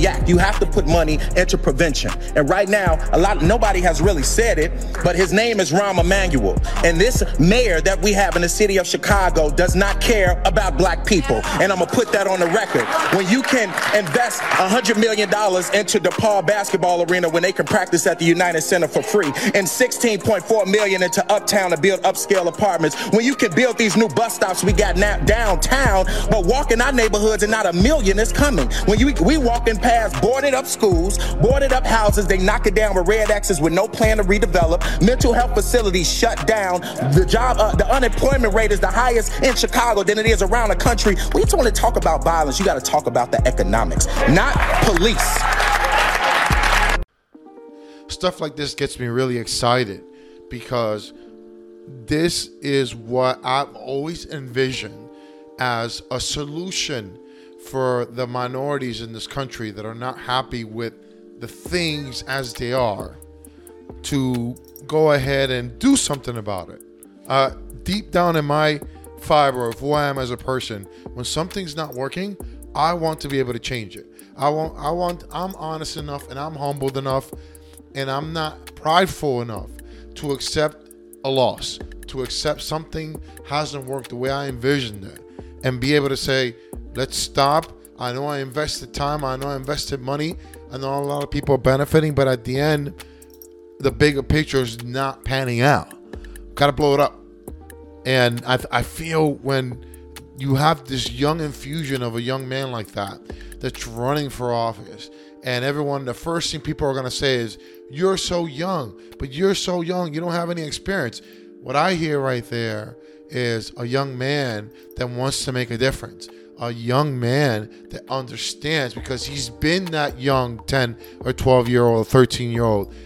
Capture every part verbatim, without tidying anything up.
react. You have to put money into prevention. And right now, a lot, nobody has really said it, but his name is Rahm Emanuel. And this mayor that we have in the city of Chicago does not care about black people. And I'm gonna put that on the record. When you can invest one hundred million dollars into DePaul basketball arena when they can practice at the United Center for free, and sixteen point four million dollars into Uptown to build upscale apartments, when you can build these new bus stops we got now downtown, but walk in our neighborhoods and not a million is coming. When you we walking past boarded up schools, boarded up houses, they knock it down with red X's with no plan to redevelop, mental health facilities shut down, the job, uh, the unemployment rate is the highest in Chicago than it is around the country. When you want to talk about violence, you got to talk about the economics, not police. Stuff like this gets me really excited because this is what I've always envisioned as a solution for the minorities in this country that are not happy with the things as they are, to go ahead and do something about it. Uh, deep down in my fiber of who I am as a person, when something's not working, I want to be able to change it. I want, I want, I'm honest enough and I'm humbled enough and I'm not prideful enough to accept a loss, to accept something hasn't worked the way I envisioned it, and be able to say, let's stop. I know I invested time. I know I invested money. I know a lot of people are benefiting, but at the end, the bigger picture is not panning out. Got to blow it up. And I, I feel when you have this young infusion of a young man like that, that's running for office, and everyone, the first thing people are going to say is, you're so young, but you're so young, you don't have any experience. What I hear right there is a young man that wants to make a difference. A young man that understands, because he's been that young ten or twelve year old, thirteen year old.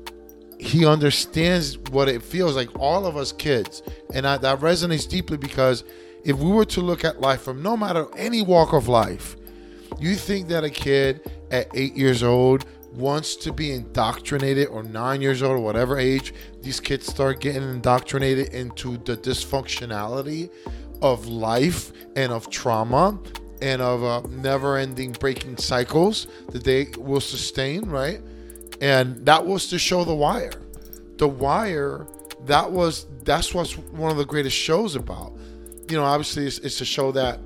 He understands what it feels like, all of us kids. And I, that resonates deeply, because if we were to look at life from no matter any walk of life, you think that a kid at eight years old wants to be indoctrinated, or nine years old, or whatever age these kids start getting indoctrinated into the dysfunctionality of life and of trauma and of uh, never-ending breaking cycles that they will sustain, right? And that was to show The Wire. The Wire, that was that's what's one of the greatest shows about. You know, obviously it's, it's a show that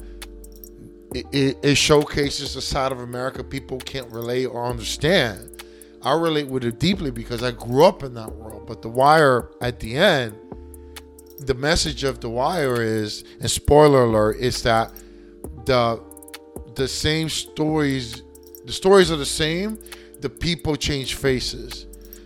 it, it, it showcases a side of America people can't relate or understand. I relate with it deeply because I grew up in that world. But The Wire, at the end, the message of The Wire is, and spoiler alert, is that the the same stories, the stories are the same, the people change faces.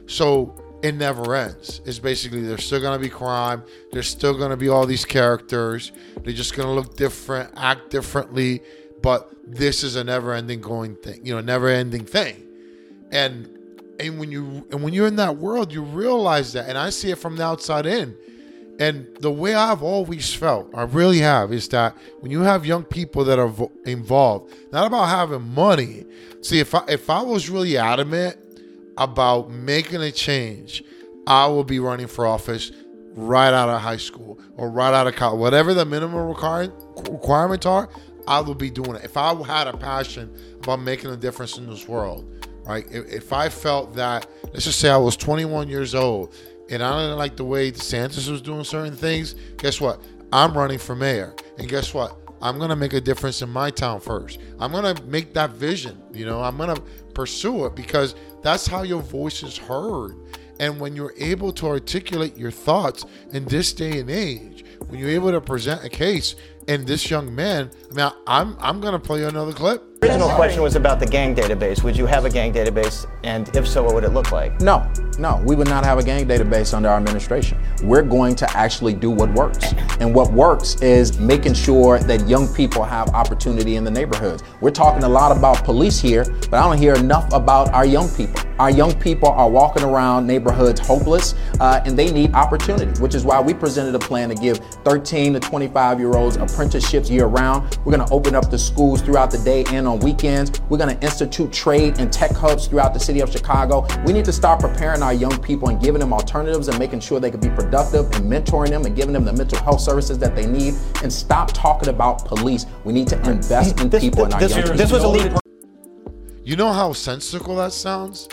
So it never ends. It's basically, there's still going to be crime. There's still going to be all these characters. They're just going to look different, act differently. But this is a never-ending going thing, you know, never-ending thing. And and when you and when you're in that world, you realize that. And I see it from the outside in. And the way I've always felt, I really have, is that when you have young people that are vo- involved, not about having money. See, if I if I was really adamant about making a change, I will be running for office right out of high school or right out of college. Whatever the minimum require, requirements are, I will be doing it. If I had a passion about making a difference in this world, right? If, if I felt that, let's just say I was twenty-one years old, and I didn't like the way DeSantis was doing certain things, guess what? I'm running for mayor. And guess what? I'm going to make a difference in my town first. I'm going to make that vision. You know, I'm going to pursue it, because that's how your voice is heard. And when you're able to articulate your thoughts in this day and age, when you're able to present a case, and this young man, I mean, I'm, I'm going to play you another clip. The original question was about the gang database. Would you have a gang database? And if so, what would it look like? No, no, we would not have a gang database under our administration. We're going to actually do what works. And what works is making sure that young people have opportunity in the neighborhoods. We're talking a lot about police here, but I don't hear enough about our young people. Our young people are walking around neighborhoods hopeless, uh, and they need opportunity, which is why we presented a plan to give thirteen to twenty-five year olds apprenticeships year round. We're going to open up the schools throughout the day and on weekends. We're going to institute trade and tech hubs throughout the city of Chicago. We need to start preparing our young people and giving them alternatives and making sure they can be productive and mentoring them and giving them the mental health services that they need, and stop talking about police. We need to invest in this, people this, and our this, young people. This was a lead. You know how sensical that sounds?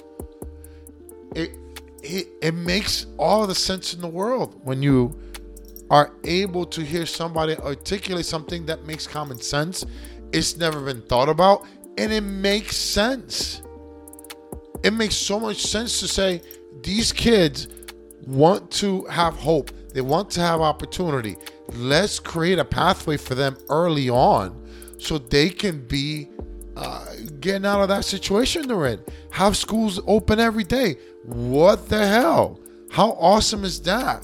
It, it, it makes all the sense in the world when you are able to hear somebody articulate something that makes common sense. It's never been thought about, and it makes sense. It makes so much sense to say these kids want to have hope. They want to have opportunity. Let's create a pathway for them early on so they can be uh, getting out of that situation they're in. Have schools open every day. What the hell? How awesome is that?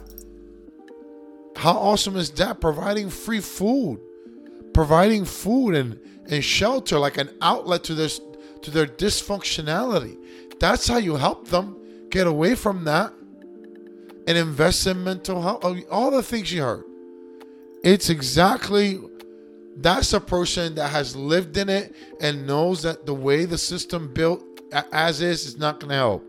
How awesome is that? Providing free food, providing food and, and shelter, like an outlet to this to their dysfunctionality. That's how you help them get away from that and invest in mental health. All the things you heard. It's exactly, that's a person that has lived in it and knows that the way the system built as is is not going to help.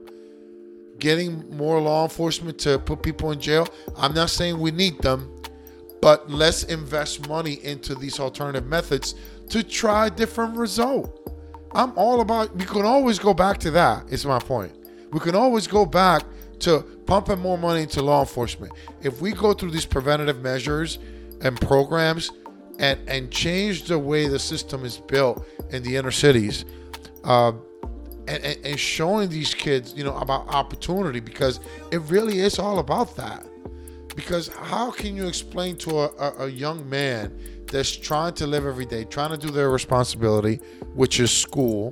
Getting more law enforcement to put people in jail, I'm not saying we need them, but let's invest money into these alternative methods to try a different result. I'm all about, we can always go back to that, is my point. We can always go back to pumping more money into law enforcement. If we go through these preventative measures and programs and, and change the way the system is built in the inner cities, uh, and, and, and showing these kids, you know, about opportunity, because it really is all about that. Because how can you explain to a, a, a young man that's trying to live every day, trying to do their responsibility, which is school,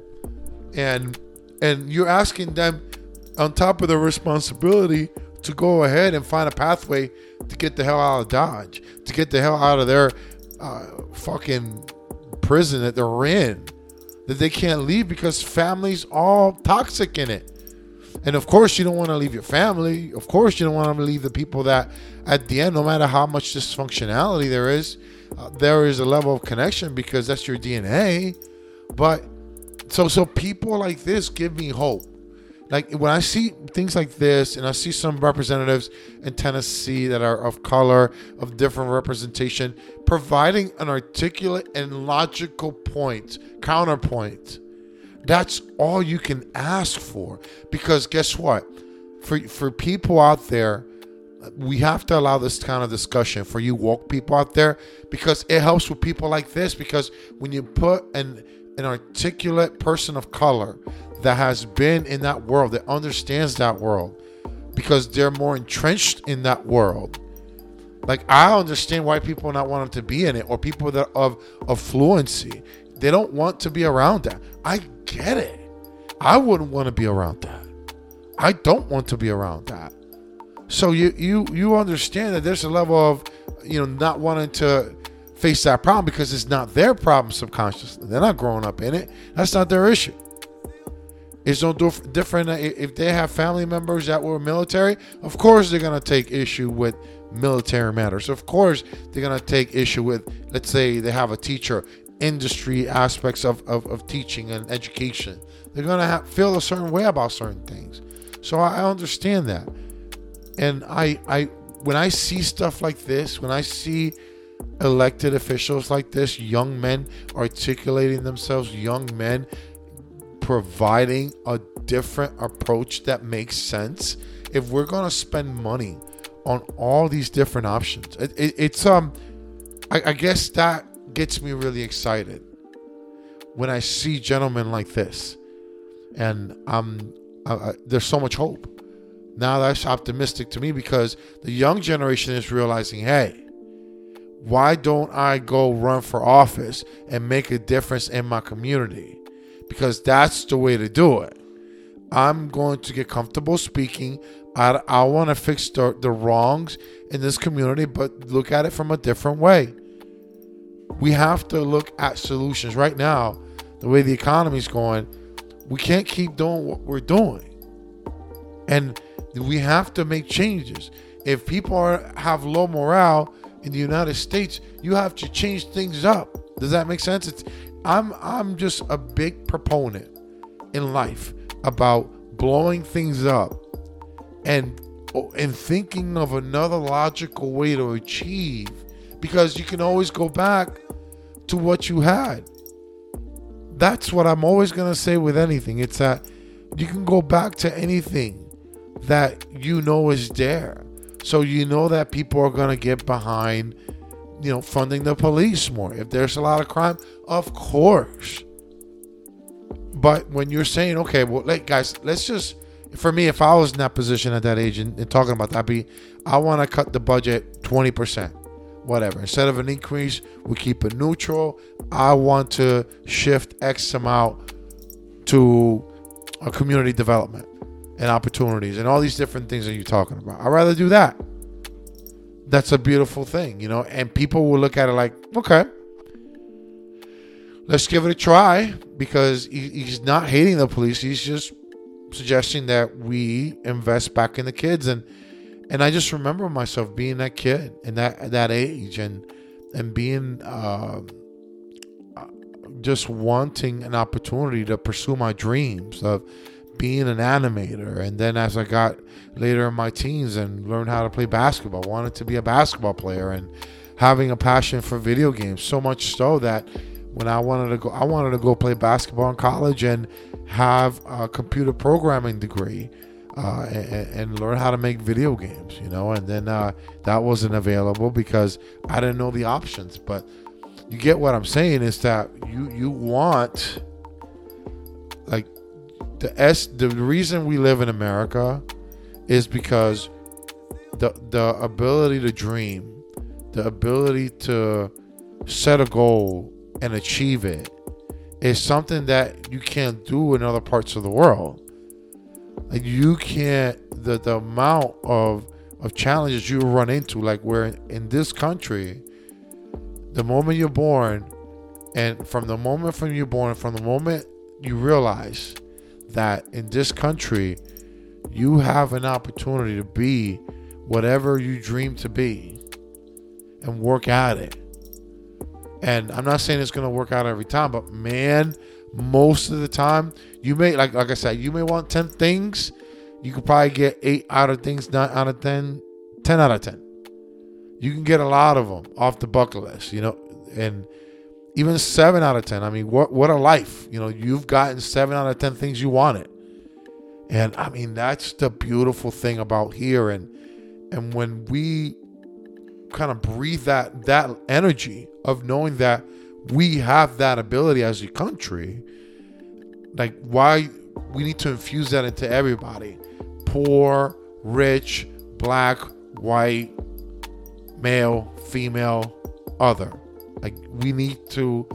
and and you're asking them on top of their responsibility to go ahead and find a pathway to get the hell out of Dodge, to get the hell out of their uh, fucking prison that they're in, that they can't leave because family's all toxic in it. And of course you don't want to leave your family. Of course you don't want to leave the people that at the end, no matter how much dysfunctionality there is, uh, there is a level of connection because that's your D N A. But so so people like this give me hope. Like when I see things like this, and I see some representatives in Tennessee that are of color, of different representation, providing an articulate and logical point, counterpoint, that's all you can ask for. Because guess what? For for people out there, we have to allow this kind of discussion for you woke people out there, because it helps with people like this. Because when you put an an articulate person of color that has been in that world, that understands that world, because they're more entrenched in that world. Like, I understand why people not wanting to be in it, or people that of of fluency, they don't want to be around that. I get it. I wouldn't want to be around that. I don't want to be around that. So you you you understand that there's a level of, you know, not wanting to face that problem because it's not their problem subconsciously. They're not growing up in it. That's not their issue. It's no dif- different if they have family members that were military. Of course they're going to take issue with military matters. Of course they're going to take issue with, let's say they have a teacher, industry aspects of, of, of teaching and education. They're going to have, feel a certain way about certain things. So I understand that. And I, I, when I see stuff like this, when I see elected officials like this, young men articulating themselves, young men providing a different approach that makes sense, if we're going to spend money on all these different options, it, it, it's, um, I, I guess that gets me really excited when I see gentlemen like this. And um, I, I, there's so much hope. Now that's optimistic to me, because the young generation is realizing, hey, why don't I go run for office and make a difference in my community? Because that's the way to do it. I'm going to get comfortable speaking. I, I want to fix the, the wrongs in this community, but look at it from a different way. We have to look at solutions. Right now, the way the economy is going, we can't keep doing what we're doing. And we have to make changes. If people are, have low morale in the United States, you have to change things up. Does that make sense? It's, I'm I'm just a big proponent in life about blowing things up and and thinking of another logical way to achieve, because you can always go back to what you had. that's what I'm always going to say with anything. It's that you can go back to anything that you know is there. So you know that people are going to get behind, you know, funding the police more. If there's a lot of crime, of course. But when you're saying, okay, well, like, guys, let's just, for me, if I was in that position at that age and, and talking about that, I'd be, I want to cut the budget twenty percent, whatever. Instead of an increase, we keep it neutral. I want to shift X amount to a community development and opportunities and all these different things that you're talking about. I'd rather do that. That's a beautiful thing, you know, and people will look at it like, okay, let's give it a try, because he, he's not hating the police. He's just suggesting that we invest back in the kids. And and I just remember myself being that kid and that at that age and and being uh, just wanting an opportunity to pursue my dreams of being an animator. And then as I got later in my teens and learned how to play basketball, wanted to be a basketball player and having a passion for video games, so much so that when I wanted to go, I wanted to go play basketball in college and have a computer programming degree uh, and, and learn how to make video games, you know. And then uh, that wasn't available because I didn't know the options. But you get what I'm saying is that you you want, like, the S. The reason we live in America is because the the ability to dream, the ability to set a goal and achieve it is something that you can't do in other parts of the world. Like, you can't, the, the amount of of challenges you run into, like where in this country, the moment you're born, and from the moment from you're born, from the moment you realize that in this country you have an opportunity to be whatever you dream to be and work at it. And I'm not saying it's going to work out every time, but man, most of the time, you may, like like I said, you may want ten things. You could probably get eight out of things, nine out of ten, ten out of ten. You can get a lot of them off the bucket list, you know, and even seven out of ten. I mean, what what a life. You know, you've gotten seven out of ten things you wanted. And I mean, that's the beautiful thing about here. And and when we kind of breathe that that energy of knowing that we have that ability as a country, like, why we need to infuse that into everybody, poor, rich, black, white, male, female, other. Like, we need to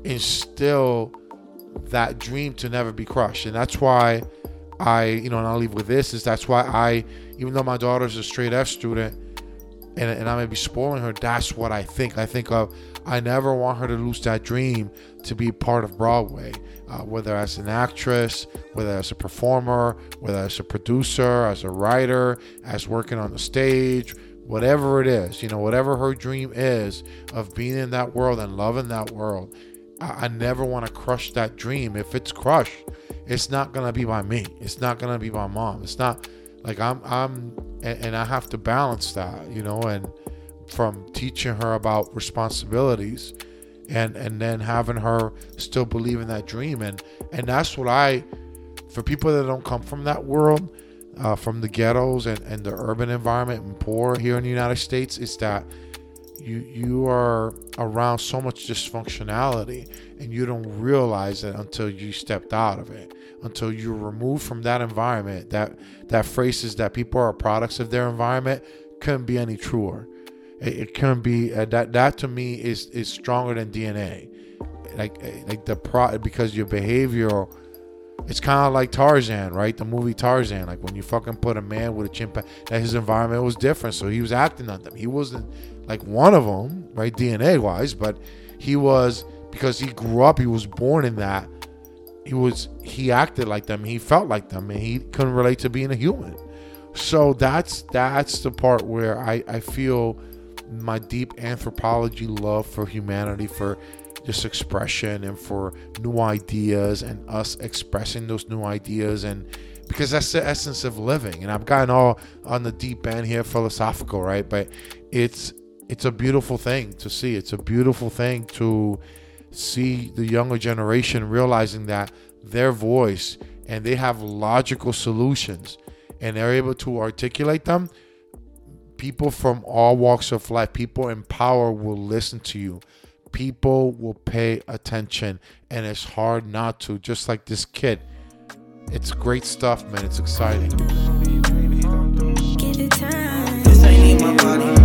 instill that dream to never be crushed. And that's why I, you know, and I'll leave with this, is that's why I, even though my daughter's a straight F student, and, and I may be spoiling her, that's what I think. I think of, I never want her to lose that dream to be part of Broadway, uh, whether as an actress, whether as a performer, whether as a producer, as a writer, as working on the stage, whatever it is, you know, whatever her dream is of being in that world and loving that world. I, I never want to crush that dream. If it's crushed, it's not going to be by me. It's not going to be by mom. It's not like I'm, I'm, and, and I have to balance that, you know, and from teaching her about responsibilities and, and then having her still believe in that dream. And, and that's what I, for people that don't come from that world, uh, from the ghettos and, and the urban environment and poor here in the United States, is that you, you are around so much dysfunctionality and you don't realize it until you stepped out of it, until you're removed from that environment. That, that phrase is that people are products of their environment couldn't be any truer. It, it couldn't be uh, that. That to me is is stronger than D N A. Like like the pro because your behavior, it's kind of like Tarzan, right? The movie Tarzan. Like when you fucking put a man with a chimpanzee, that his environment was different, so he was acting on them. He wasn't like one of them, right? D N A wise, but he was, because he grew up. He was born in that. He was he acted like them. He felt like them, and he couldn't relate to being a human. So that's that's the part where I I feel my deep anthropology love for humanity, for just expression and for new ideas and us expressing those new ideas, and because that's the essence of living. And I've gotten all on the deep end here, philosophical, right? But it's it's a beautiful thing to see. It's a beautiful thing to see the younger generation realizing that their voice and they have logical solutions and they're able to articulate them, people from all walks of life, people in power will listen to you. People will pay attention, and it's hard not to, just like this kid. It's great stuff, man. It's exciting. Give it time. This ain't in my body.